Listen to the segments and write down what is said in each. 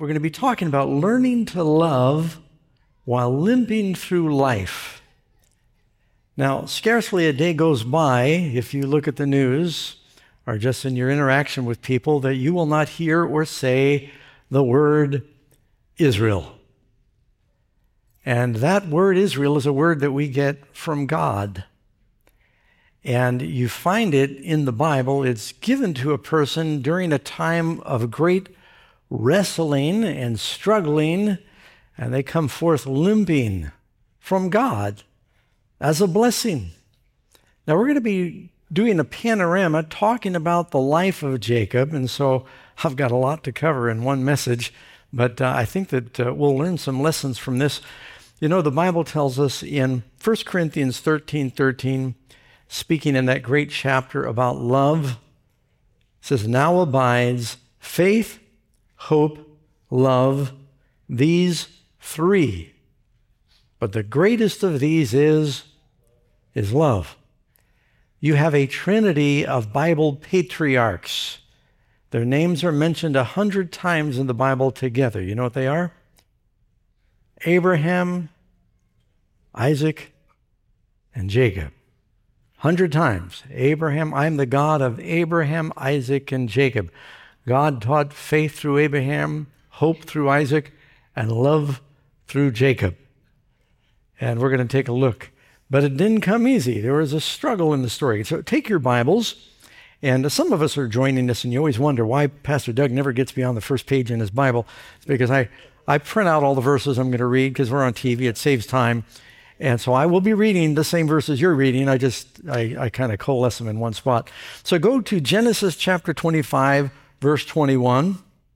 going to be talking about learning to love while limping through life. Now, scarcely a day goes by, if you look at the news or just in your interaction with people, that you will not hear or say the word Israel. And that word Israel is a word that we get from God. And you find it in the Bible. It's given to a person during a time of great wrestling and struggling, and they come forth limping from God as a blessing. Now, we're going to be doing a panorama talking about the life of Jacob, and so I've got a lot to cover in one message, but I think that we'll learn some lessons from this. You know, the Bible tells us in 1 Corinthians 13:13, speaking in that great chapter about love, it says, "Now abides faith, hope, love, these three. But the greatest of these is love." You have a trinity of Bible patriarchs. Their names are mentioned 100 times in the Bible together. You know what they are? Abraham, Isaac, and Jacob. 100 times. Abraham, I'm the God of Abraham, Isaac, and Jacob. God taught faith through Abraham, hope through Isaac, and love through Jacob. And we're going to take a look. But it didn't come easy. There was a struggle in the story. So take your Bibles, and some of us are joining us, and you always wonder why Pastor Doug never gets beyond the first page in his Bible. It's because I print out all the verses I'm going to read because we're on TV. It saves time. And so I will be reading the same verses you're reading. I kind of coalesce them in one spot. So go to Genesis chapter 25, verse 21.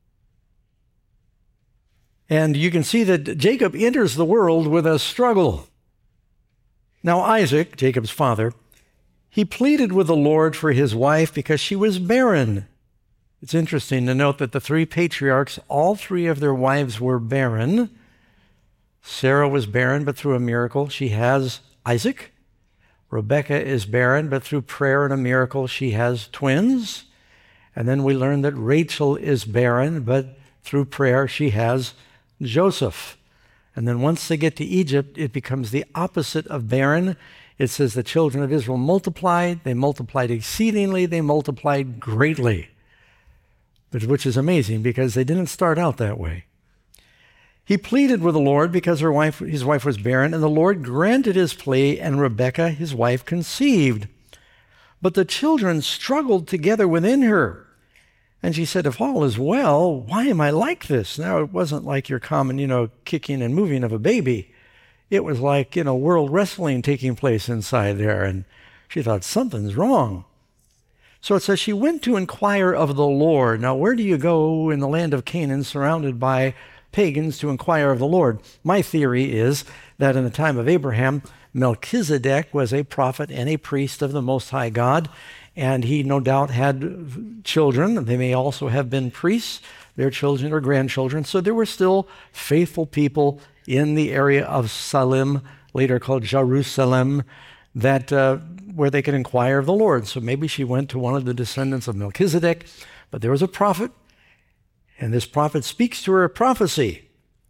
And you can see that Jacob enters the world with a struggle. Now Isaac, Jacob's father, he pleaded with the Lord for his wife because she was barren. It's interesting to note that the three patriarchs, all three of their wives were barren. Sarah was barren, but through a miracle, she has Isaac. Rebekah is barren, but through prayer and a miracle, she has twins. And then we learn that Rachel is barren, but through prayer, she has Joseph. And then once they get to Egypt, it becomes the opposite of barren. It says the children of Israel multiplied, they multiplied exceedingly, they multiplied greatly. Which is amazing because they didn't start out that way. He pleaded with the Lord because his wife was barren, and the Lord granted his plea, and Rebekah, his wife, conceived. But the children struggled together within her. And she said, "If all is well, why am I like this?" Now, it wasn't like your common, kicking and moving of a baby. It was like, world wrestling taking place inside there. And she thought, something's wrong. So it says she went to inquire of the Lord. Now, where do you go in the land of Canaan surrounded by pagans to inquire of the Lord? My theory is that in the time of Abraham, Melchizedek was a prophet and a priest of the Most High God, and he no doubt had children. They may also have been priests, their children or grandchildren. So there were still faithful people in the area of Salem, later called Jerusalem, that where they could inquire of the Lord. So maybe she went to one of the descendants of Melchizedek, but there was a prophet, and this prophet speaks to her a prophecy.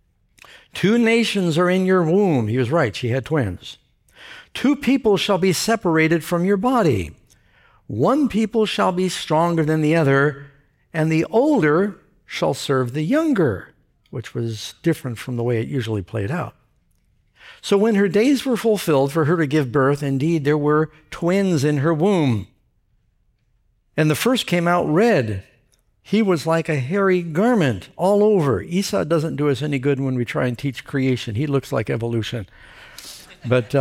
2 nations are in your womb. He was right, she had twins. 2 people shall be separated from your body. 1 people shall be stronger than the other, and the older shall serve the younger, which was different from the way it usually played out. So when her days were fulfilled for her to give birth, indeed there were twins in her womb. And the first came out red. He was like a hairy garment all over. Esau doesn't do us any good when we try and teach creation. He looks like evolution. But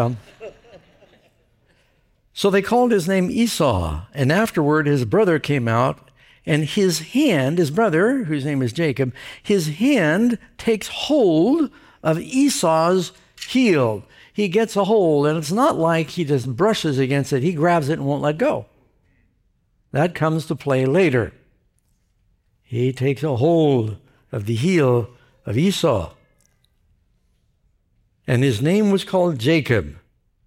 so they called his name Esau. And afterward his brother came out, and his hand, his brother, whose name is Jacob, his hand takes hold of Esau's heel. He gets a hold, and it's not like he just brushes against it. He grabs it and won't let go. That comes to play later. He takes a hold of the heel of Esau. And his name was called Jacob.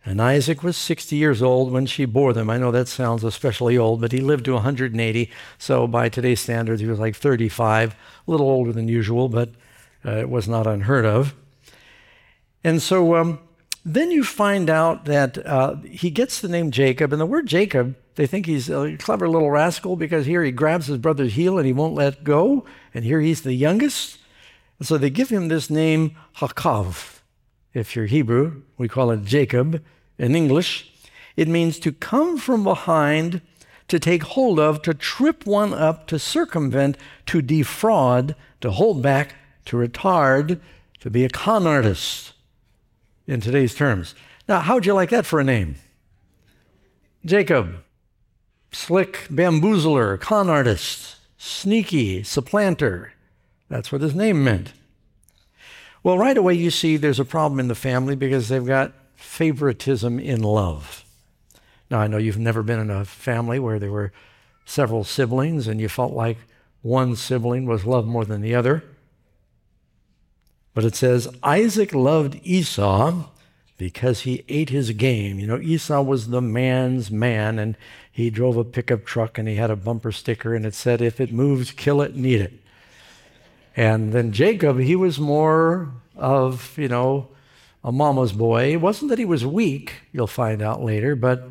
And Isaac was 60 years old when she bore them. I know that sounds especially old, but he lived to 180. So by today's standards, he was like 35, a little older than usual, but it was not unheard of. And so then you find out that he gets the name Jacob. And the word Jacob, they think he's a clever little rascal because here he grabs his brother's heel and he won't let go. And here he's the youngest. And so they give him this name Hakav. If you're Hebrew, we call it Jacob. In English, it means to come from behind, to take hold of, to trip one up, to circumvent, to defraud, to hold back, to retard, to be a con artist in today's terms. Now, how would you like that for a name? Jacob, slick bamboozler, con artist, sneaky, supplanter. That's what his name meant. Well, right away you see there's a problem in the family because they've got favoritism in love. Now, I know you've never been in a family where there were several siblings and you felt like one sibling was loved more than the other. But it says, Isaac loved Esau because he ate his game. You know, Esau was the man's man, and he drove a pickup truck and he had a bumper sticker and it said, if it moves, kill it and eat it. And then Jacob, he was more of, a mama's boy. It wasn't that he was weak, you'll find out later, but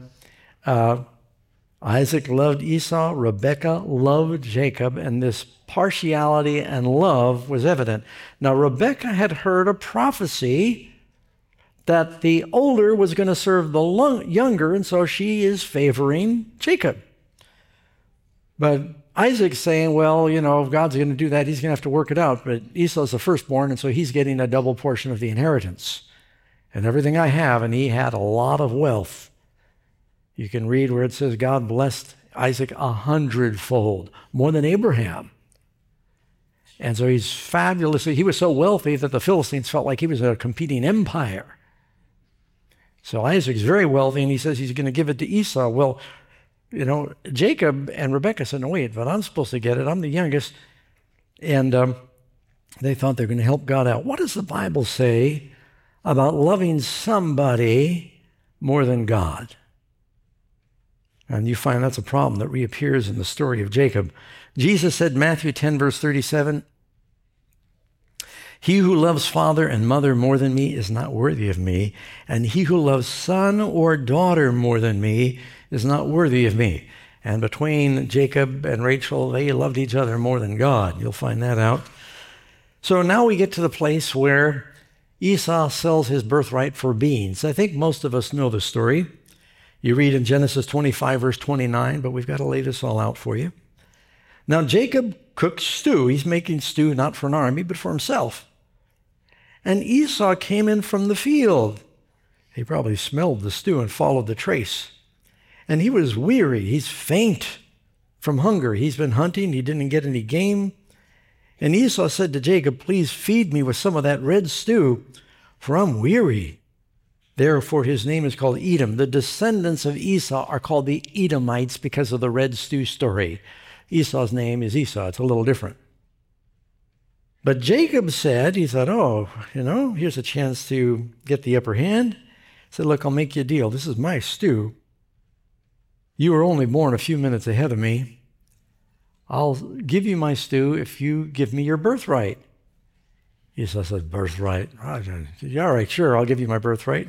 Isaac loved Esau, Rebekah loved Jacob, and this partiality and love was evident. Now, Rebekah had heard a prophecy that the older was going to serve the younger, and so she is favoring Jacob. But Isaac's saying, well, if God's going to do that, he's going to have to work it out. But Esau's the firstborn, and so he's getting a double portion of the inheritance. And everything I have, and he had a lot of wealth. You can read where it says God blessed Isaac 100-fold, more than Abraham. And so he's fabulous. He was so wealthy that the Philistines felt like he was a competing empire. So Isaac's very wealthy, and he says he's going to give it to Esau. Well, Jacob and Rebekah said, no, wait, but I'm supposed to get it. I'm the youngest. And they thought they were going to help God out. What does the Bible say about loving somebody more than God? And you find that's a problem that reappears in the story of Jacob. Jesus said, Matthew 10, verse 37, he who loves father and mother more than me is not worthy of me, and he who loves son or daughter more than me is not worthy of me. And between Jacob and Rachel, they loved each other more than God. You'll find that out. So now we get to the place where Esau sells his birthright for beans. I think most of us know the story. You read in Genesis 25, verse 29, but we've got to lay this all out for you. Now Jacob cooks stew. He's making stew not for an army, but for himself. And Esau came in from the field. He probably smelled the stew and followed the trace. And he was weary. He's faint from hunger. He's been hunting. He didn't get any game. And Esau said to Jacob, please feed me with some of that red stew, for I'm weary. Therefore, his name is called Edom. The descendants of Esau are called the Edomites because of the red stew story. Esau's name is Esau. It's a little different. But Jacob said, he thought, here's a chance to get the upper hand. He said, look, I'll make you a deal. This is my stew. You were only born a few minutes ahead of me. I'll give you my stew if you give me your birthright. Esau said, birthright? Yeah, all right, sure, I'll give you my birthright.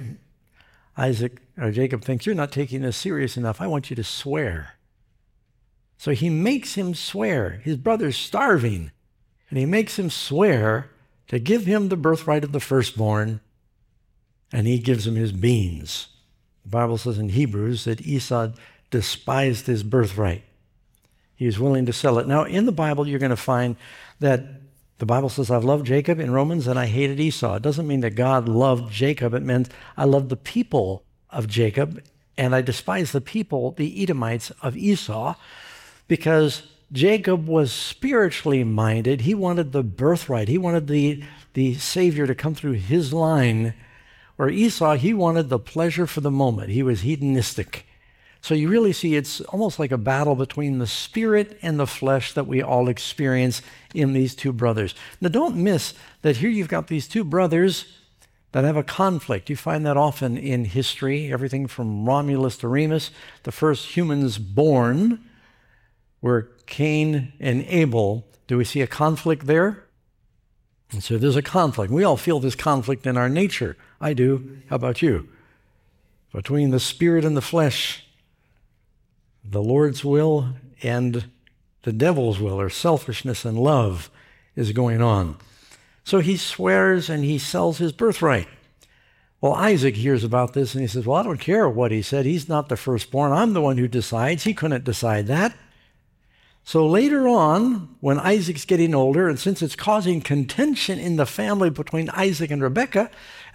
Jacob thinks, you're not taking this serious enough. I want you to swear. So he makes him swear. His brother's starving. And he makes him swear to give him the birthright of the firstborn, and he gives him his beans. The Bible says in Hebrews that Esau despised his birthright. He was willing to sell it. Now, in the Bible, you're going to find that the Bible says, I've loved Jacob in Romans, and I hated Esau. It doesn't mean that God loved Jacob. It meant I loved the people of Jacob, and I despised the people, the Edomites of Esau, because Jacob was spiritually minded. He wanted the birthright. He wanted the Savior to come through his line. Where Esau, he wanted the pleasure for the moment. He was hedonistic. So you really see it's almost like a battle between the spirit and the flesh that we all experience in these two brothers. Now don't miss that here you've got these two brothers. that have a conflict. You find that often in history, everything from Romulus to Remus, the first humans born were Cain and Abel. Do we see a conflict there? And so there's a conflict. We all feel this conflict in our nature. I do. How about you? Between the spirit and the flesh, the Lord's will and the devil's will, or selfishness and love, is going on. So he swears and he sells his birthright. Well, Isaac hears about this and he says, well, I don't care what he said. He's not the firstborn. I'm the one who decides. He couldn't decide that. So later on, when Isaac's getting older, and since it's causing contention in the family between Isaac and Rebekah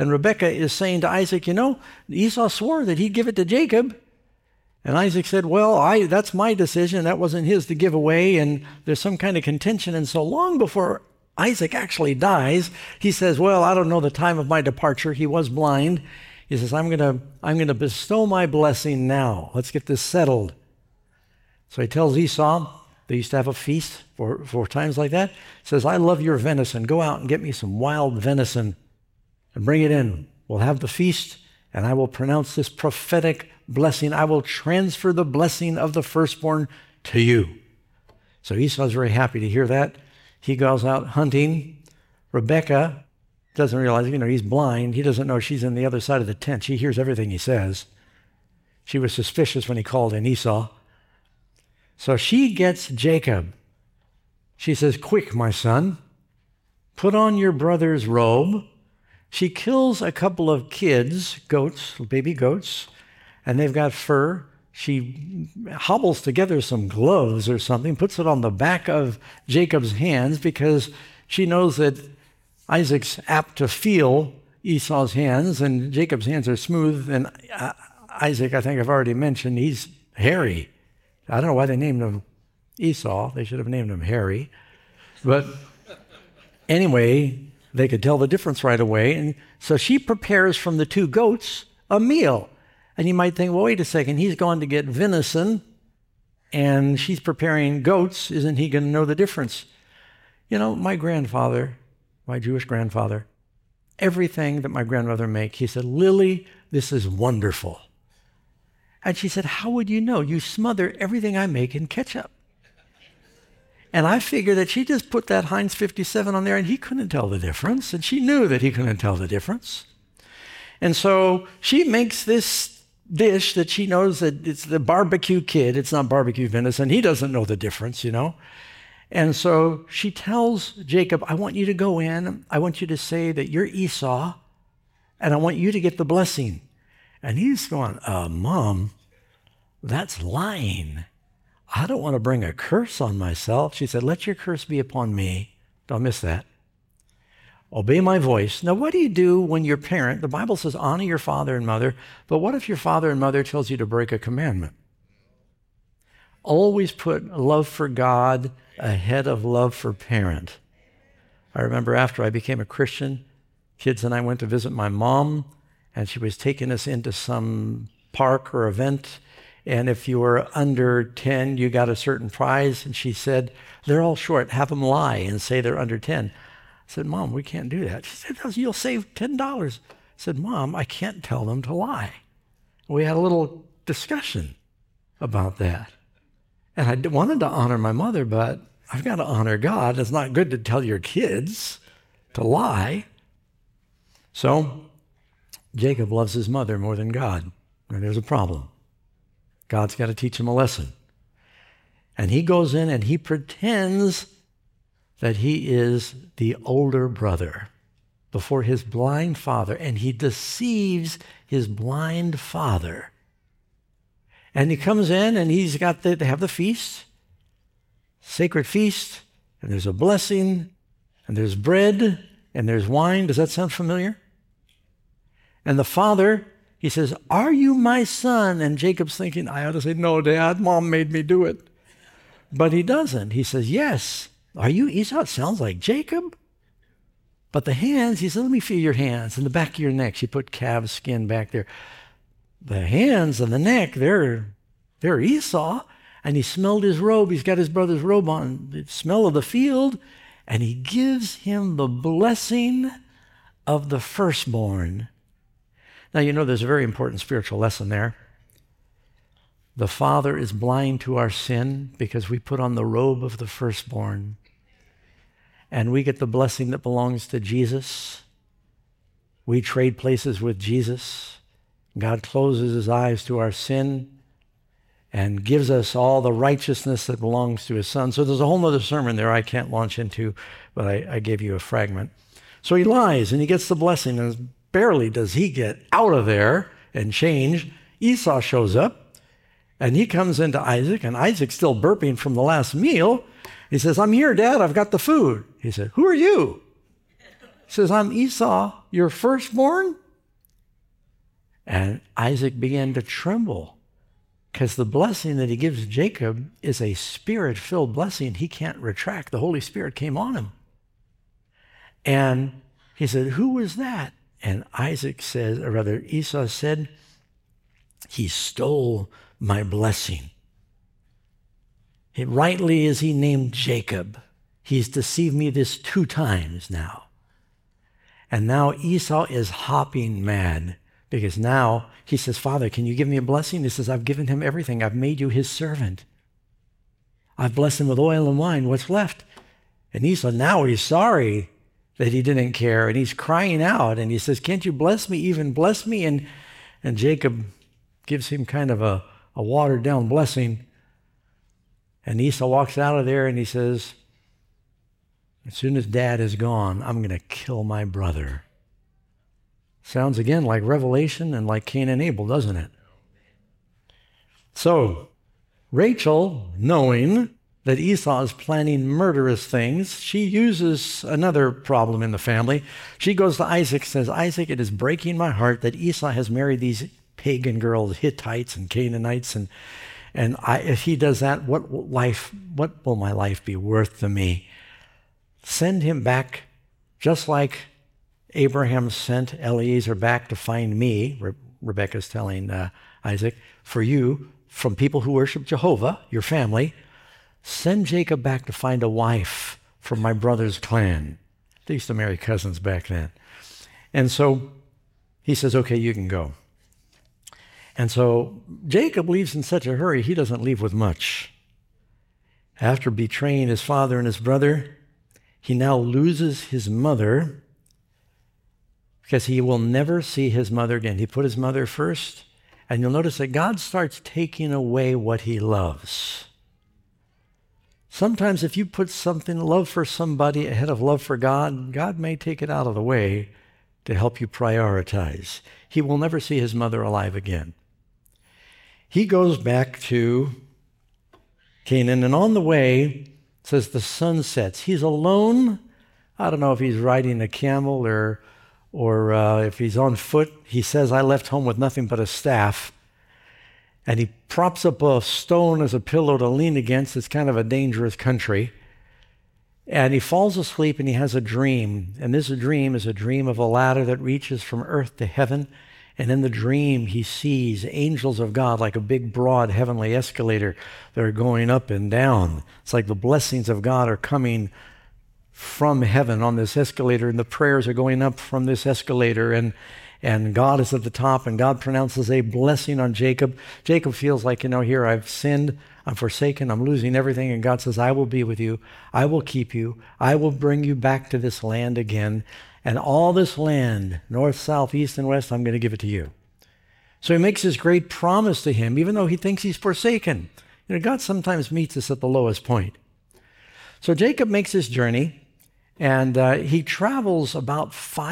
is saying to Isaac, you know, Esau swore that he'd give it to Jacob. And Isaac said, well, that's my decision. That wasn't his to give away. And there's some kind of contention. And so long before Isaac actually dies, he says, well, I don't know the time of my departure. He was blind. He says, I'm going to bestow my blessing now. Let's get this settled. So he tells Esau, they used to have a feast for times like that. He says, I love your venison. Go out and get me some wild venison and bring it in. We'll have the feast, and I will pronounce this prophetic blessing. I will transfer the blessing of the firstborn to you. So Esau's very happy to hear that. He goes out hunting. Rebekah doesn't realize, he's blind. He doesn't know she's in the other side of the tent. She hears everything he says. She was suspicious when he called in Esau. So she gets Jacob. She says, quick, my son, put on your brother's robe. She kills a couple of kids, goats, baby goats, and they've got fur. She hobbles together some gloves or something, puts it on the back of Jacob's hands because she knows that Isaac's apt to feel Esau's hands, and Jacob's hands are smooth, and Isaac, I think I've already mentioned, he's hairy. I don't know why they named him Esau. They should have named him Harry. But anyway, they could tell the difference right away. And so she prepares from the two goats a meal. And you might think, well, wait a second, he's gone to get venison and she's preparing goats. Isn't he going to know the difference? My grandfather, my Jewish grandfather, everything that my grandmother make, he said, Lily, this is wonderful. And she said, how would you know? You smother everything I make in ketchup. And I figured that she just put that Heinz 57 on there and he couldn't tell the difference. And she knew that he couldn't tell the difference. And so she makes this dish that she knows that it's the barbecue kid. It's not barbecue venison. He doesn't know the difference, And so she tells Jacob, I want you to go in. I want you to say that you're Esau, and I want you to get the blessing. And he's going, Mom, that's lying. I don't want to bring a curse on myself. She said, let your curse be upon me. Don't miss that. Obey my voice. Now, what do you do when your parent, the Bible says, honor your father and mother, but what if your father and mother tells you to break a commandment? Always put love for God ahead of love for parent. I remember after I became a Christian, kids and I went to visit my mom, and she was taking us into some park or event, and if you were under 10, you got a certain prize. And she said, they're all short. Have them lie and say they're under 10. I said, Mom, we can't do that. She said, you'll save $10. I said, Mom, I can't tell them to lie. We had a little discussion about that. And I wanted to honor my mother, but I've got to honor God. It's not good to tell your kids to lie. So Jacob loves his mother more than God, and there's a problem. God's got to teach him a lesson. And he goes in and he pretends that he is the older brother before his blind father, and he deceives his blind father. And he comes in and he's got they have the feast, sacred feast, and there's a blessing, and there's bread, and there's wine. Does that sound familiar? And the father, he says, are you my son? And Jacob's thinking, I ought to say, no, Dad, Mom made me do it. But he doesn't. He says, yes. Are you Esau? It sounds like Jacob. But the hands, he said, let me feel your hands. In the back of your neck, she put calf skin back there. The hands and the neck, they're Esau. And he smelled his robe. He's got his brother's robe on, the smell of the field. And he gives him the blessing of the firstborn. Now, you know there's a very important spiritual lesson there. The Father is blind to our sin because we put on the robe of the firstborn. And we get the blessing that belongs to Jesus. We trade places with Jesus. God closes his eyes to our sin and gives us all the righteousness that belongs to his Son. So there's a whole other sermon there I can't launch into, but I gave you a fragment. So he lies and he gets the blessing, and barely does he get out of there and change. Esau shows up and he comes into Isaac, and Isaac's still burping from the last meal. He says, "I'm here, Dad, I've got the food." He said, "Who are you?" He says, "I'm Esau, your firstborn." And Isaac began to tremble because the blessing that he gives Jacob is a spirit-filled blessing he can't retract. The Holy Spirit came on him. And he said, "Who was that?" And Esau said, "He stole my blessing. Rightly is he named Jacob. He's deceived me this 2 times now." And now Esau is hopping mad because now he says, "Father, can you give me a blessing?" He says, "I've given him everything. I've made you his servant. I've blessed him with oil and wine. What's left?" And Esau, now he's sorry that he didn't care, and he's crying out, and he says, "Can't you bless me, even bless me?" And Jacob gives him kind of a watered-down blessing. And Esau walks out of there and he says, "As soon as Dad is gone, I'm going to kill my brother." Sounds again like Revelation and like Cain and Abel, doesn't it? So Rachel, knowing that Esau is planning murderous things, she uses another problem in the family. She goes to Isaac and says, "Isaac, it is breaking my heart that Esau has married these pagan girls, Hittites and Canaanites, and if he does that, what will my life be worth to me? Send him back, just like Abraham sent Eliezer back to find me," Rebekah's telling Isaac, "for you, from people who worship Jehovah, your family. Send Jacob back to find a wife from my brother's clan." They used to marry cousins back then. And so he says, "Okay, you can go." And so Jacob leaves in such a hurry, he doesn't leave with much. After betraying his father and his brother, he now loses his mother because he will never see his mother again. He put his mother first, and you'll notice that God starts taking away what he loves. Sometimes if you put love for somebody ahead of love for God, God may take it out of the way to help you prioritize. He will never see his mother alive again. He goes back to Canaan, and on the way, it says the sun sets. He's alone. I don't know if he's riding a camel or if he's on foot. He says, "I left home with nothing but a staff." And he props up a stone as a pillow to lean against. It's kind of a dangerous country. And he falls asleep and he has a dream. And this dream is a dream of a ladder that reaches from earth to heaven. And in the dream, he sees angels of God like a big, broad, heavenly escalator that are going up and down. It's like the blessings of God are coming from heaven on this escalator, and the prayers are going up from this escalator, and God is at the top, and God pronounces a blessing on Jacob. Jacob feels like, here I've sinned, I'm forsaken, I'm losing everything, and God says, "I will be with you, I will keep you, I will bring you back to this land again. And all this land, north, south, east, and west, I'm going to give it to you." So he makes this great promise to him, even though he thinks he's forsaken. God sometimes meets us at the lowest point. So Jacob makes this journey, and he travels about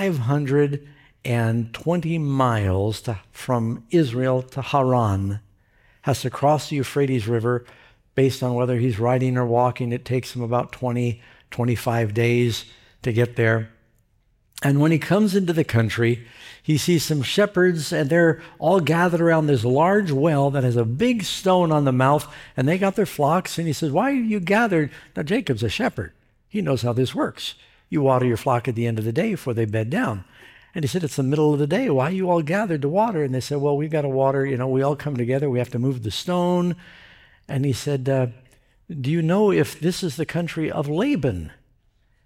520 miles from Israel to Haran. Has to cross the Euphrates River. Based on whether he's riding or walking, it takes him about 25 days to get there. And when he comes into the country, he sees some shepherds, and they're all gathered around this large well that has a big stone on the mouth, and they got their flocks. And he says, "Why are you gathered?" Now, Jacob's a shepherd. He knows how this works. You water your flock at the end of the day before they bed down. And he said, "It's the middle of the day. Why are you all gathered to water?" And they said, "Well, we've got to water. We all come together. We have to move the stone." And he said, "Do you know if this is the country of Laban?"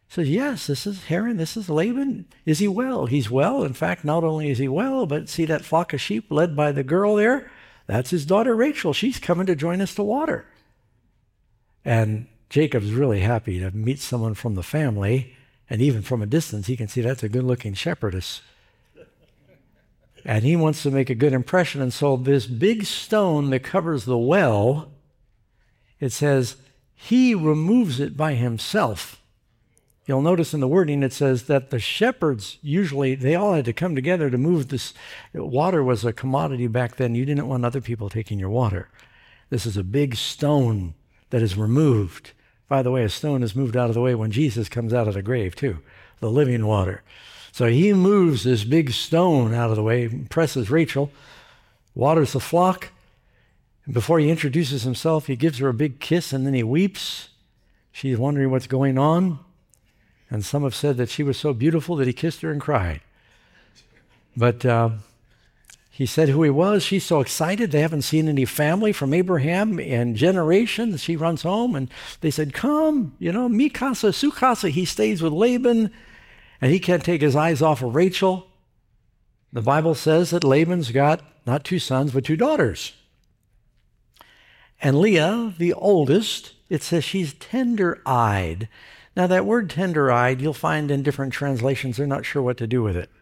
Says, yes, this is Haran, this is Laban. Is he well? He's well. In fact, not only is he well, but see that flock of sheep led by the girl there? That's his daughter Rachel. She's coming to join us to water. And Jacob's really happy to meet someone from the family, and even from a distance, he can see that's a good-looking shepherdess. And he wants to make a good impression, and so this big stone that covers the well, it says, he removes it by himself. You'll notice in the wording it says that the shepherds, usually, they all had to come together to move this. Water was a commodity back then. You didn't want other people taking your water. This is a big stone that is removed. By the way, a stone is moved out of the way when Jesus comes out of the grave, too, the living water. So he moves this big stone out of the way, presses Rachel, waters the flock, and before he introduces himself, he gives her a big kiss, and then he weeps. She's wondering what's going on. And some have said that she was so beautiful that he kissed her and cried. But he said who he was. She's so excited. They haven't seen any family from Abraham in generations. She runs home, and they said, come, Mikasa, Sukasa. He stays with Laban, and he can't take his eyes off of Rachel. The Bible says that Laban's got not 2 sons, but 2 daughters. And Leah, the oldest, it says she's tender-eyed. Now, that word tender-eyed, you'll find in different translations, they're not sure what to do with it.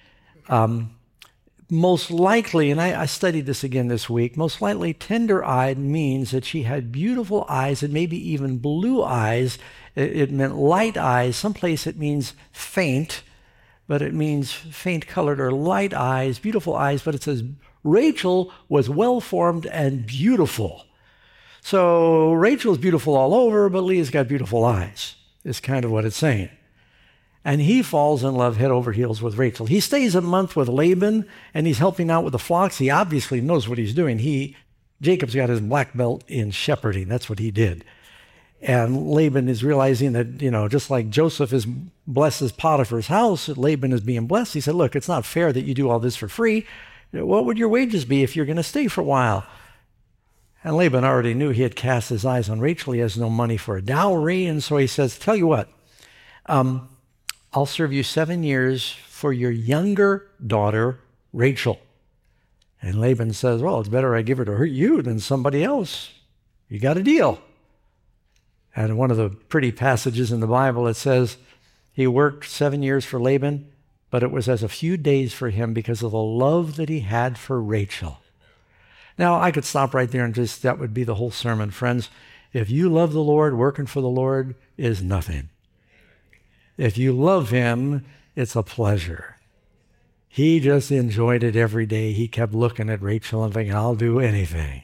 Most likely, and I studied this again this week, most likely tender-eyed means that she had beautiful eyes and maybe even blue eyes. It meant light eyes. Someplace it means faint, but it means faint-colored or light eyes, beautiful eyes. But it says Rachel was well-formed and beautiful. So Rachel's beautiful all over, but Leah's got beautiful eyes. Is kind of what it's saying. And he falls in love head over heels with Rachel. He stays a month with Laban, and he's helping out with the flocks. He obviously knows what he's doing. Jacob's got his black belt in shepherding. That's what he did. And Laban is realizing that, just like Joseph blesses Potiphar's house, Laban is being blessed. He said, look, it's not fair that you do all this for free. What would your wages be if you're going to stay for a while? And Laban already knew he had cast his eyes on Rachel. He has no money for a dowry. And so he says, tell you what, I'll serve you 7 years for your younger daughter, Rachel. And Laban says, well, it's better I give her to you than somebody else. You got a deal. And in one of the pretty passages in the Bible, it says he worked 7 years for Laban, but it was as a few days for him because of the love that he had for Rachel. Now, I could stop right there and that would be the whole sermon. Friends, if you love the Lord, working for the Lord is nothing. If you love him, it's a pleasure. He just enjoyed it every day. He kept looking at Rachel and thinking, I'll do anything.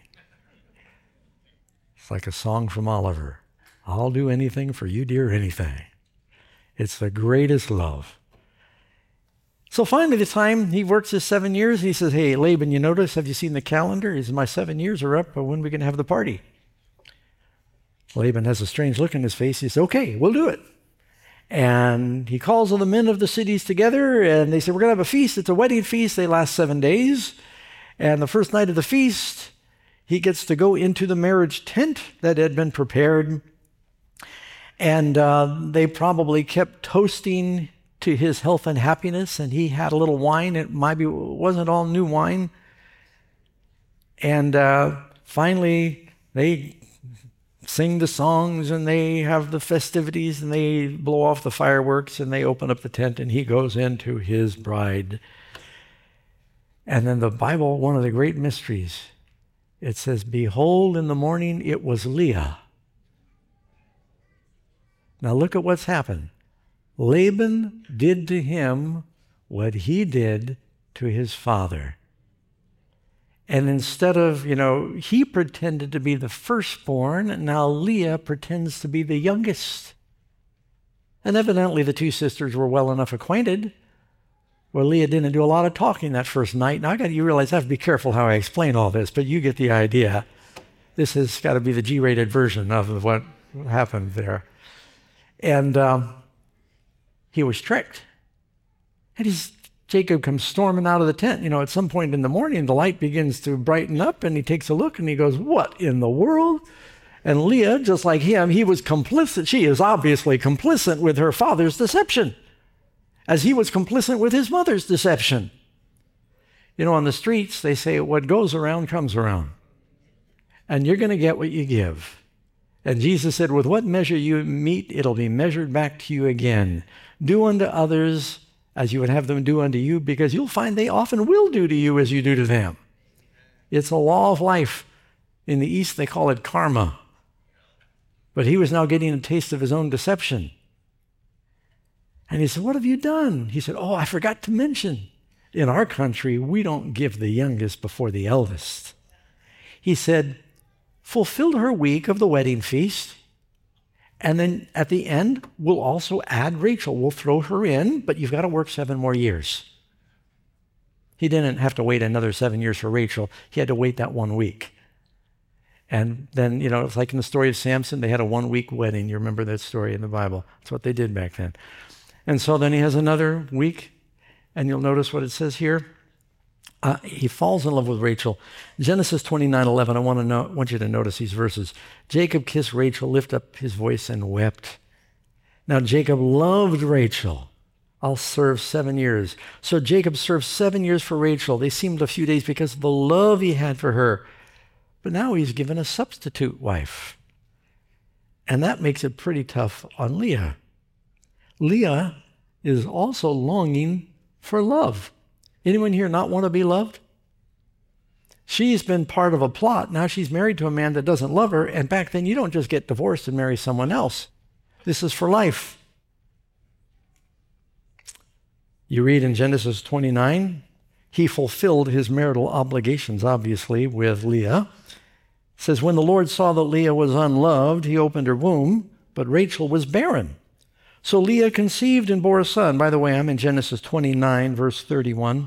It's like a song from Oliver. I'll do anything for you, dear, anything. It's the greatest love. So finally, the time he works his 7 years, he says, hey, Laban, you notice, have you seen the calendar? He says, my 7 years are up, but when are we going to have the party? Laban has a strange look in his face. He says, okay, we'll do it. And he calls all the men of the cities together, and they say, we're going to have a feast. It's a wedding feast. They last 7 days. And the first night of the feast, he gets to go into the marriage tent that had been prepared. And they probably kept toasting to his health and happiness, and he had a little wine. It wasn't all new wine. And finally, they sing the songs, and they have the festivities, and they blow off the fireworks, and they open up the tent, and he goes into his bride. And then the Bible, one of the great mysteries, it says, behold, in the morning it was Leah. Now look at what's happened. Laban did to him what he did to his father. And instead of, he pretended to be the firstborn, and now Leah pretends to be the youngest. And evidently the two sisters were well enough acquainted where Leah didn't do a lot of talking that first night. Now you realize I have to be careful how I explain all this, but you get the idea. This has got to be the G-rated version of what happened there. And he was tricked. And Jacob comes storming out of the tent. At some point in the morning, the light begins to brighten up, and he takes a look, and he goes, what in the world? And Leah, just like him, he was complicit. She is obviously complicit with her father's deception, as he was complicit with his mother's deception. You know, on the streets, they say what goes around comes around. And you're going to get what you give. And Jesus said, with what measure you meet, it'll be measured back to you again. Do unto others as you would have them do unto you, because you'll find they often will do to you as you do to them. It's a law of life. In the East, they call it karma. But he was now getting a taste of his own deception. And he said, what have you done? He said, oh, I forgot to mention, in our country, we don't give the youngest before the eldest. He said, fulfill her week of the wedding feast, and then at the end, we'll also add Rachel. We'll throw her in, but you've got to work 7 more years. He didn't have to wait another 7 years for Rachel. He had to wait that 1 week. And then, you know, it's like in the story of Samson, they had a 1-week wedding. You remember that story in the Bible. That's what they did back then. And so then he has another week, and you'll notice what it says here. He falls in love with Rachel. Genesis 29:11, I want you to notice these verses. Jacob kissed Rachel, lifted up his voice, and wept. Now Jacob loved Rachel. I'll serve 7 years. So Jacob served 7 years for Rachel. They seemed a few days because of the love he had for her. But now he's given a substitute wife. And that makes it pretty tough on Leah. Leah is also longing for love. Anyone here not want to be loved? She's been part of a plot. Now she's married to a man that doesn't love her, and back then you don't just get divorced and marry someone else. This is for life. You read in Genesis 29, he fulfilled his marital obligations, obviously, with Leah. It says, when the Lord saw that Leah was unloved, he opened her womb, but Rachel was barren. So Leah conceived and bore a son. By the way, I'm in Genesis 29, verse 31.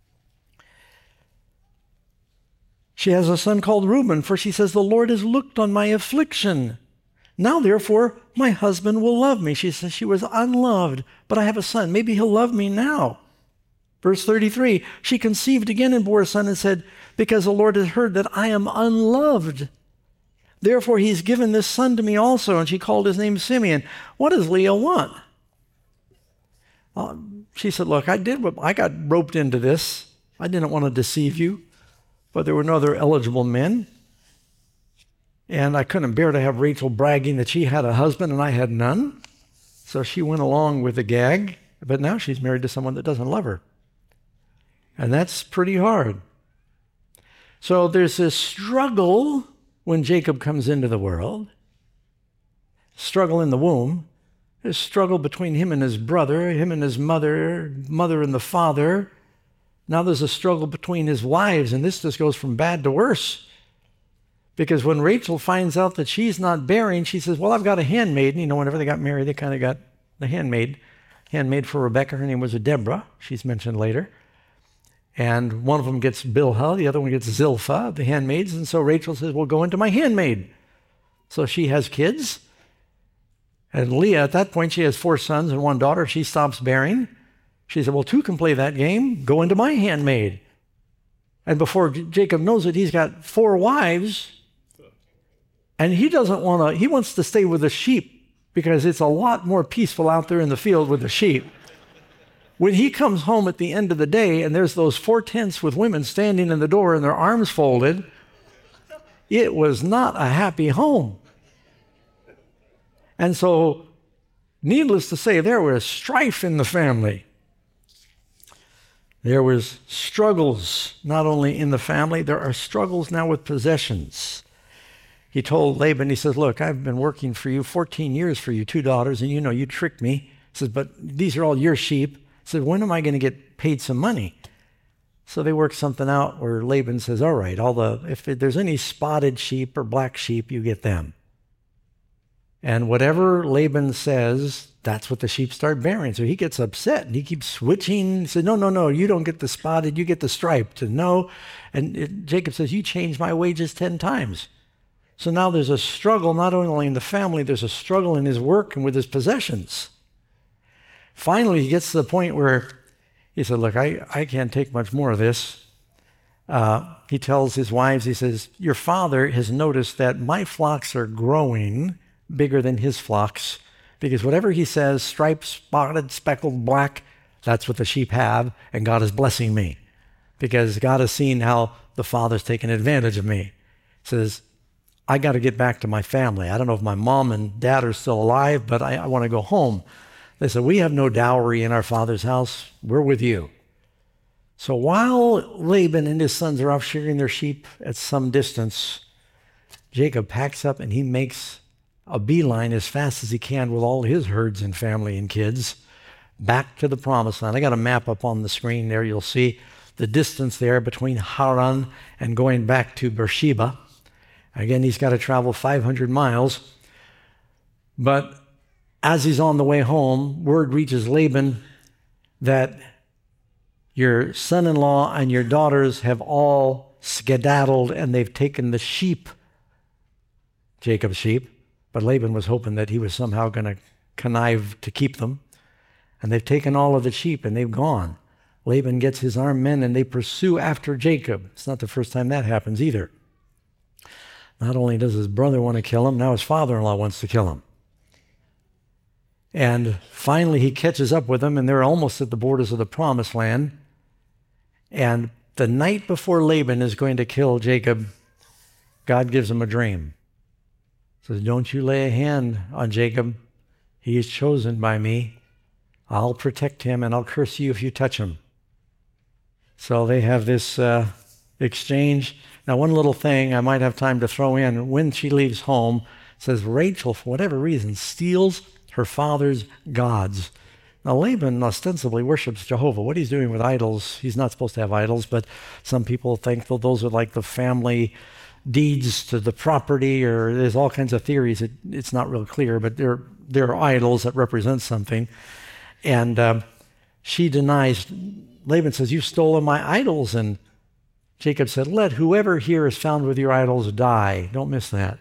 She has a son called Reuben, for she says, the Lord has looked on my affliction. Now, therefore, my husband will love me. She says she was unloved, but I have a son. Maybe he'll love me now. Verse 33, she conceived again and bore a son and said, because the Lord has heard that I am unloved. Therefore, he's given this son to me also. And she called his name Simeon. What does Leah want? She said, look, I got roped into this. I didn't want to deceive you, but there were no other eligible men. And I couldn't bear to have Rachel bragging that she had a husband and I had none. So she went along with the gag, but now she's married to someone that doesn't love her. And that's pretty hard. So there's this struggle when Jacob comes into the world, struggle in the womb. There's struggle between him and his brother, him and his mother, mother and the father. Now there's a struggle between his wives, and this just goes from bad to worse. Because when Rachel finds out that she's not bearing, she says, well, I've got a handmaiden. You know, whenever they got married, they kind of got the handmaid for Rebecca. Her name was Deborah. She's mentioned later. And one of them gets Bilhah, the other one gets Zilpah, the handmaids. And so Rachel says, well, go into my handmaid. So she has kids. And Leah, at that point, she has 4 sons and 1 daughter. She stops bearing. She said, well, 2 can play that game. Go into my handmaid. And before Jacob knows it, he's got 4 wives. And he wants to stay with the sheep because it's a lot more peaceful out there in the field with the sheep. When he comes home at the end of the day and there's those 4 tents with women standing in the door and their arms folded, it was not a happy home. And so, needless to say, there was strife in the family. There was struggles not only in the family, there are struggles now with possessions. He told Laban, he says, look, I've been working for you 14 years for you 2 daughters, and you know you tricked me. He says, but these are all your sheep. He said, when am I going to get paid some money? So they worked something out where Laban says, all right, if there's any spotted sheep or black sheep, you get them. And whatever Laban says, that's what the sheep start bearing. So he gets upset and he keeps switching. He said, no, you don't get the spotted, you get the striped. And no. And Jacob says, you changed my wages 10 times. So now there's a struggle, not only in the family, there's a struggle in his work and with his possessions. Finally, he gets to the point where he said, look, I can't take much more of this. he tells his wives, he says, your father has noticed that my flocks are growing bigger than his flocks, because whatever he says, striped, spotted, speckled, black, that's what the sheep have, and God is blessing me, because God has seen how the father's taken advantage of me. He says, I got to get back to my family. I don't know if my mom and dad are still alive, but I want to go home. They said, we have no dowry in our father's house. We're with you. So while Laban and his sons are off shearing their sheep at some distance, Jacob packs up and he makes a beeline as fast as he can with all his herds and family and kids back to the promised land. I got a map up on the screen there. You'll see the distance there between Haran and going back to Beersheba. Again, he's got to travel 500 miles. But as he's on the way home, word reaches Laban that your son-in-law and your daughters have all skedaddled and they've taken the sheep, Jacob's sheep, but Laban was hoping that he was somehow going to connive to keep them. And they've taken all of the sheep and they've gone. Laban gets his armed men and they pursue after Jacob. It's not the first time that happens either. Not only does his brother want to kill him, now his father-in-law wants to kill him. And finally he catches up with them and they're almost at the borders of the promised land. And the night before Laban is going to kill Jacob, God gives him a dream. Says, don't you lay a hand on Jacob. He is chosen by me. I'll protect him and I'll curse you if you touch him. So they have this exchange. Now, one little thing I might have time to throw in. When she leaves home, it says Rachel, for whatever reason, steals her father's gods. Now, Laban ostensibly worships Jehovah. What he's doing with idols, he's not supposed to have idols, but some people think, well, those are like the family deeds to the property, or there's all kinds of theories. It's not real clear, but there are idols that represent something. And she denies. Laban says, you've stolen my idols. And Jacob said, let whoever here is found with your idols die. Don't miss that.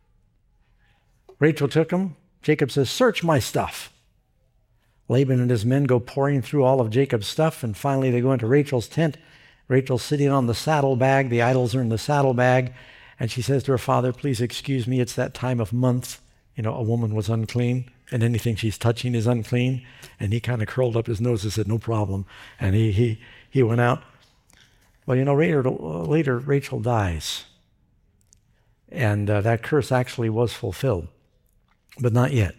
Rachel took them. Jacob says, search my stuff. Laban and his men go pouring through all of Jacob's stuff, and finally they go into Rachel's tent. Rachel's sitting on the saddlebag. The idols are in the saddlebag. And she says to her father, please excuse me, it's that time of month. You know, a woman was unclean, and anything she's touching is unclean. And he kind of curled up his nose and said, no problem. And he went out. Well, you know, later Rachel dies. And that curse actually was fulfilled, but not yet.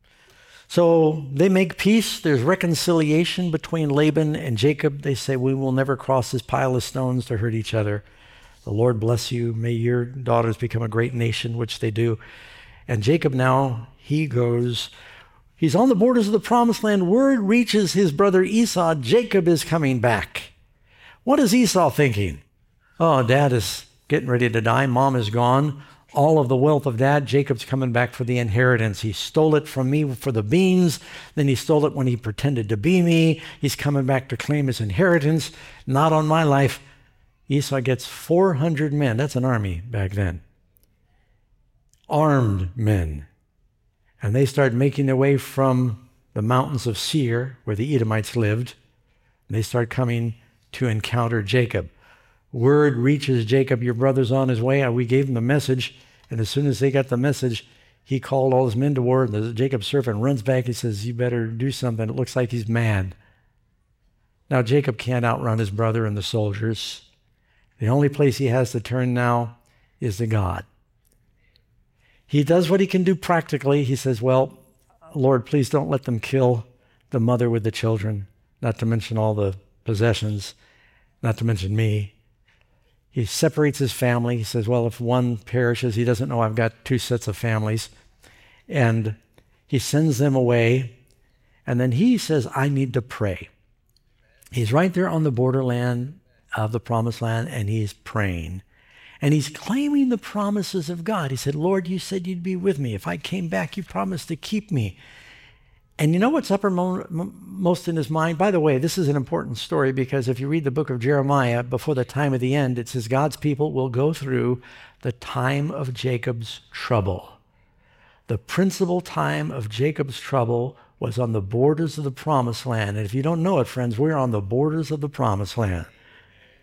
So they make peace. There's reconciliation between Laban and Jacob. They say, we will never cross this pile of stones to hurt each other. The Lord bless you. May your daughters become a great nation, which they do. And Jacob now, he's on the borders of the promised land. Word reaches his brother Esau, Jacob is coming back. What is Esau thinking? Oh, dad is getting ready to die. Mom is gone. All of the wealth of dad, Jacob's coming back for the inheritance. He stole it from me for the beans. Then he stole it when he pretended to be me. He's coming back to claim his inheritance. Not on my life. Esau gets 400 men. That's an army back then. Armed men. And they start making their way from the mountains of Seir, where the Edomites lived. And they start coming to encounter Jacob. Word reaches Jacob, your brother's on his way. We gave him the message. And as soon as they got the message, he called all his men to war. And Jacob's servant runs back. He says, you better do something. It looks like he's mad. Now, Jacob can't outrun his brother and the soldiers. The only place he has to turn now is to God. He does what he can do practically. He says, well, Lord, please don't let them kill the mother with the children, not to mention all the possessions, not to mention me. He separates his family. He says, well, if one perishes, he doesn't know I've got two sets of families. And he sends them away. And then he says, I need to pray. He's right there on the borderland of the promised land, and he's praying. And he's claiming the promises of God. He said, Lord, you said you'd be with me. If I came back, you promised to keep me. And you know what's uppermost in his mind? By the way, this is an important story, because if you read the book of Jeremiah, before the time of the end, it says God's people will go through the time of Jacob's trouble. The principal time of Jacob's trouble was on the borders of the promised land. And if you don't know it, friends, we're on the borders of the promised land.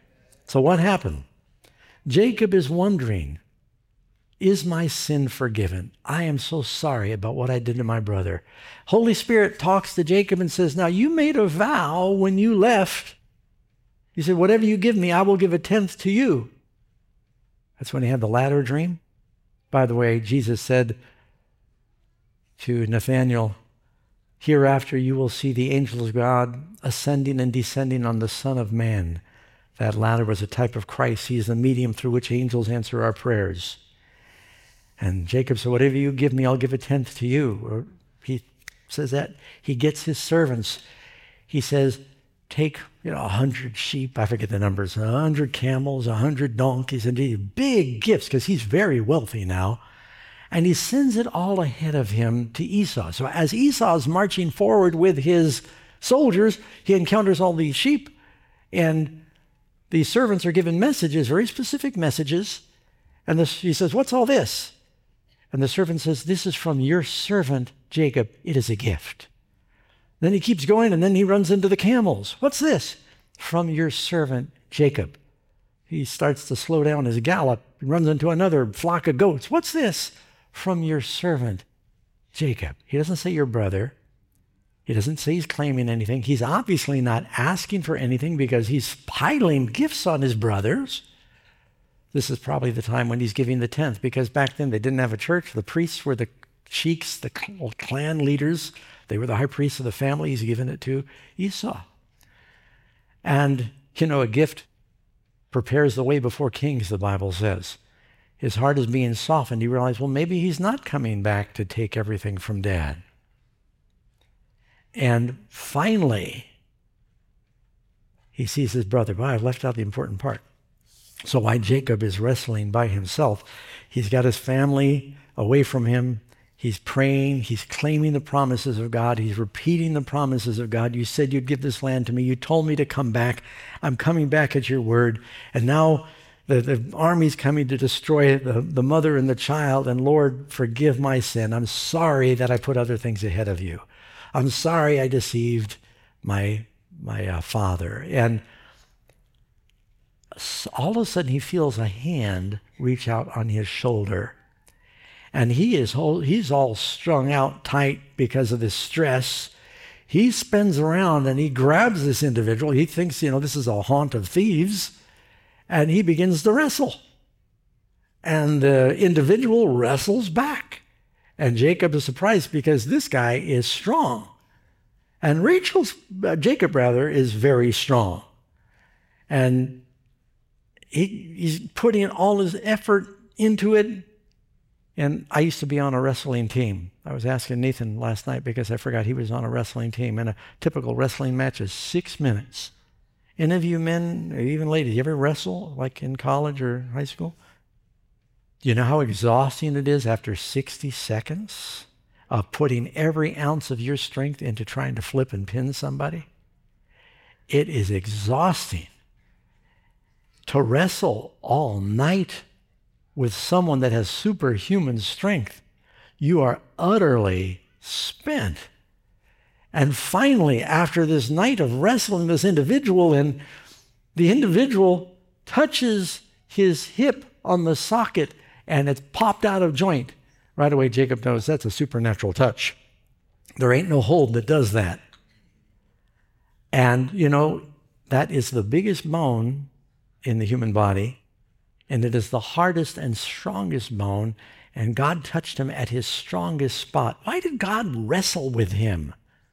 So what happened? Jacob is wondering, is my sin forgiven? I am so sorry about what I did to my brother. Holy Spirit talks to Jacob and says, now you made a vow when you left. You said, whatever you give me, I will give a tenth to you. That's when he had the ladder dream. By the way, Jesus said to Nathanael, hereafter you will see the angels of God ascending and descending on the Son of Man. That ladder was a type of Christ. He is the medium through which angels answer our prayers. And Jacob said, whatever you give me, I'll give a tenth to you. Or he says that. He gets his servants. He says, take 100 sheep, I forget the numbers, 100 camels, 100 donkeys, and big gifts, because he's very wealthy now. And he sends it all ahead of him to Esau. So as Esau is marching forward with his soldiers, he encounters all these sheep, and these servants are given messages, very specific messages. And he says, what's all this? And the servant says, this is from your servant, Jacob. It is a gift. Then he keeps going, and then he runs into the camels. What's this? From your servant, Jacob. He starts to slow down his gallop. He runs into another flock of goats. What's this? From your servant, Jacob. He doesn't say your brother. He doesn't say he's claiming anything. He's obviously not asking for anything because he's piling gifts on his brothers. This is probably the time when he's giving the tenth, because back then they didn't have a church. The priests were the sheiks, the clan leaders. They were the high priests of the family. He's given it to Esau. And, a gift prepares the way before kings, the Bible says. His heart is being softened. He realized, well, maybe he's not coming back to take everything from Dad. And finally, he sees his brother. Well, I've left out the important part. So while Jacob is wrestling by himself, he's got his family away from him. He's praying. He's claiming the promises of God. He's repeating the promises of God. You said you'd give this land to me. You told me to come back. I'm coming back at your word. And now the army's coming to destroy the mother and the child. And Lord, forgive my sin. I'm sorry that I put other things ahead of you. I'm sorry I deceived my father. And all of a sudden he feels a hand reach out on his shoulder. And he's all strung out tight because of this stress. He spins around and he grabs this individual. He thinks, this is a haunt of thieves. And he begins to wrestle. And the individual wrestles back. And Jacob is surprised because this guy is strong. And Jacob is very strong. And he's putting all his effort into it. And I used to be on a wrestling team. I was asking Nathan last night because I forgot he was on a wrestling team. And a typical wrestling match is 6 minutes. Any of you men, or even ladies, you ever wrestle like in college or high school? Do you know how exhausting it is after 60 seconds of putting every ounce of your strength into trying to flip and pin somebody? It is exhausting to wrestle all night with someone that has superhuman strength. You are utterly spent. And finally, after this night of wrestling this individual, and the individual touches his hip on the socket and it's popped out of joint, right away Jacob knows that's a supernatural touch. There ain't no hold that does that. And that is the biggest bone in the human body. And it is the hardest and strongest bone, and God touched him at his strongest spot. Why did God wrestle with him?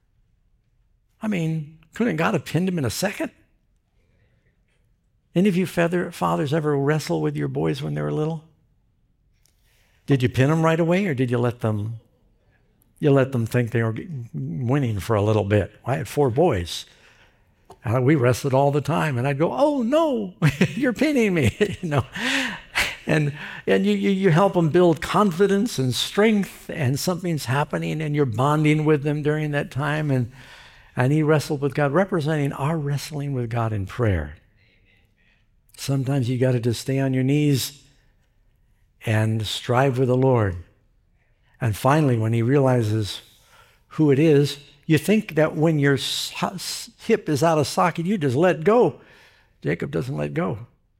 Couldn't God have pinned him in a second? Any of you fathers ever wrestle with your boys when they were little? Did you pin them right away, or did you let them think they were winning for a little bit? I had 4 boys. We wrestled all the time, and I'd go, "Oh no, you're pinning me," And you help them build confidence and strength, and something's happening, and you're bonding with them during that time. And he wrestled with God, representing our wrestling with God in prayer. Sometimes you got to just stay on your knees and strive with the Lord. And finally, when he realizes who it is, you think that when your hip is out of socket, you just let go. Jacob doesn't let go.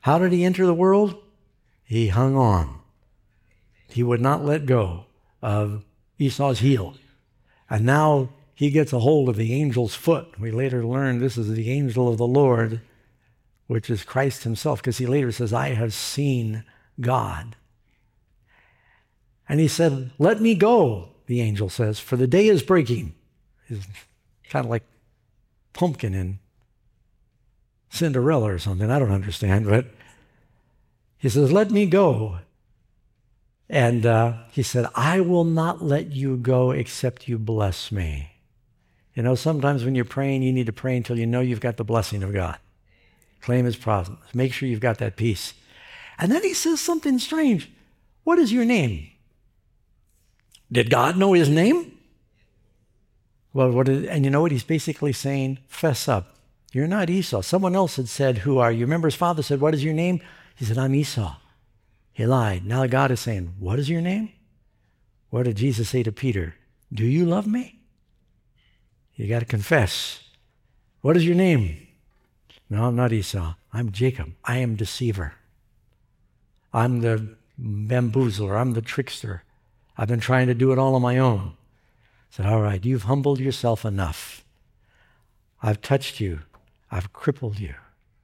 How did he enter the world? He hung on. He would not let go of Esau's heel. And now he gets a hold of the angel's foot. We later learn this is the angel of the Lord, which is Christ himself, because he later says, I have seen God. And he said, let me go, the angel says, for the day is breaking. It's kind of like Pumpkin in Cinderella or something. I don't understand, but he says, let me go. And he said, I will not let you go except you bless me. You know, sometimes when you're praying, you need to pray until you know you've got the blessing of God. Claim his promise. Make sure you've got that peace. And then he says something strange. What is your name? Did God know his name? Well, and you know what he's basically saying? Fess up. You're not Esau. Someone else had said, who are you? Remember his father said, what is your name? He said, I'm Esau. He lied. Now God is saying, what is your name? What did Jesus say to Peter? Do you love me? You got to confess. What is your name? No, I'm not Esau. I'm Jacob. I am deceiver. I'm the bamboozler. I'm the trickster. I've been trying to do it all on my own. I said, all right, you've humbled yourself enough. I've touched you. I've crippled you.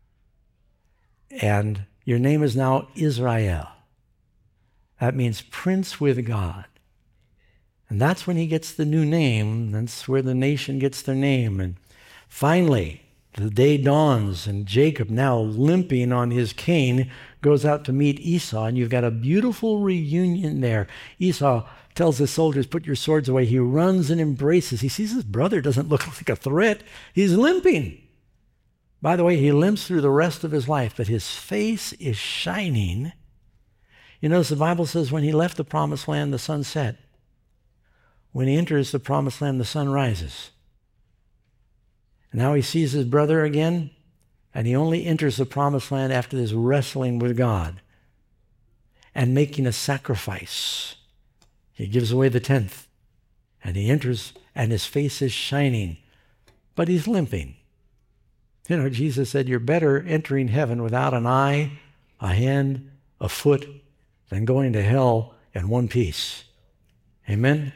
And your name is now Israel. That means prince with God. And that's when he gets the new name. That's where the nation gets their name. And finally, the day dawns, and Jacob, now limping on his cane, goes out to meet Esau, and you've got a beautiful reunion there. Esau tells his soldiers, put your swords away. He runs and embraces. He sees his brother doesn't look like a threat. He's limping. By the way, he limps through the rest of his life, but his face is shining. You notice the Bible says when he left the promised land, the sun set. When he enters the promised land, the sun rises. And now he sees his brother again, and he only enters the promised land after this wrestling with God and making a sacrifice. He gives away the tenth, and he enters, and his face is shining, but he's limping. You know, Jesus said, you're better entering heaven without an eye, a hand, a foot, than going to hell in one piece. Amen?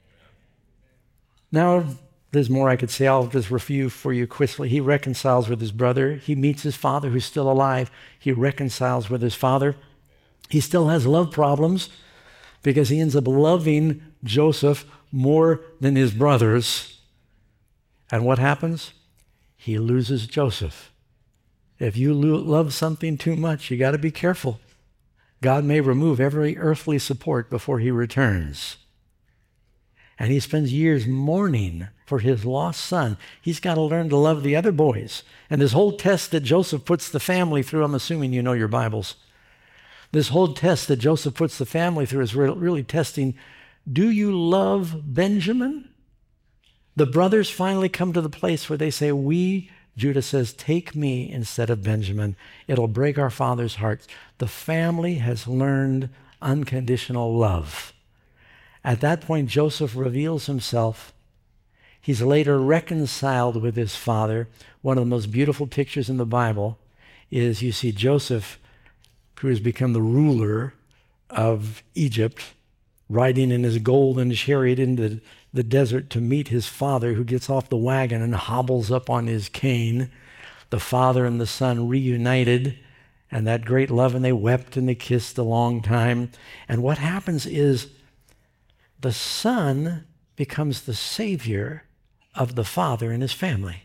Now, there's more I could say. I'll just review for you quickly. He reconciles with his brother. He meets his father who's still alive. He reconciles with his father. He still has love problems because he ends up loving Joseph more than his brothers. And what happens? He loses Joseph. If you love something too much, you got to be careful. God may remove every earthly support before he returns. And he spends years mourning for his lost son. He's got to learn to love the other boys. And this whole test that Joseph puts the family through, I'm assuming you know your Bibles. This whole test that Joseph puts the family through is really testing, do you love Benjamin? The brothers finally come to the place where they say, Judah says, take me instead of Benjamin. It'll break our father's hearts. The family has learned unconditional love. At that point, Joseph reveals himself. He's later reconciled with his father. One of the most beautiful pictures in the Bible is you see Joseph, who has become the ruler of Egypt, riding in his golden chariot into the desert to meet his father, who gets off the wagon and hobbles up on his cane. The father and the son reunited, and that great love, and they wept and they kissed a long time. And what happens is the son becomes the savior of the father and his family.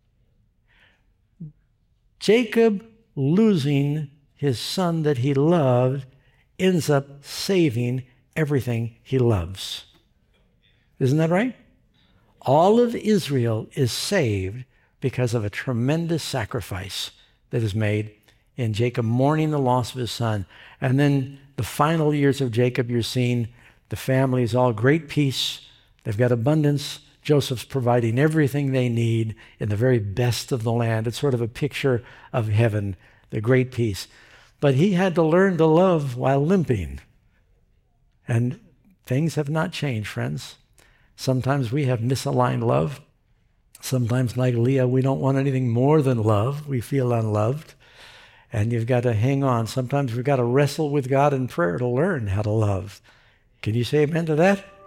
Jacob, losing his son that he loved, ends up saving everything he loves. Isn't that right? All of Israel is saved because of a tremendous sacrifice that is made in Jacob mourning the loss of his son. And then the final years of Jacob, you're seeing the family is all great peace. They've got abundance. Joseph's providing everything they need in the very best of the land. It's sort of a picture of heaven, the great peace. But he had to learn to love while limping. And things have not changed, friends. Sometimes we have misaligned love. Sometimes, like Leah, we don't want anything more than love. We feel unloved. and you've got to hang on. Sometimes we've got to wrestle with God in prayer to learn how to love. Can you say amen to that?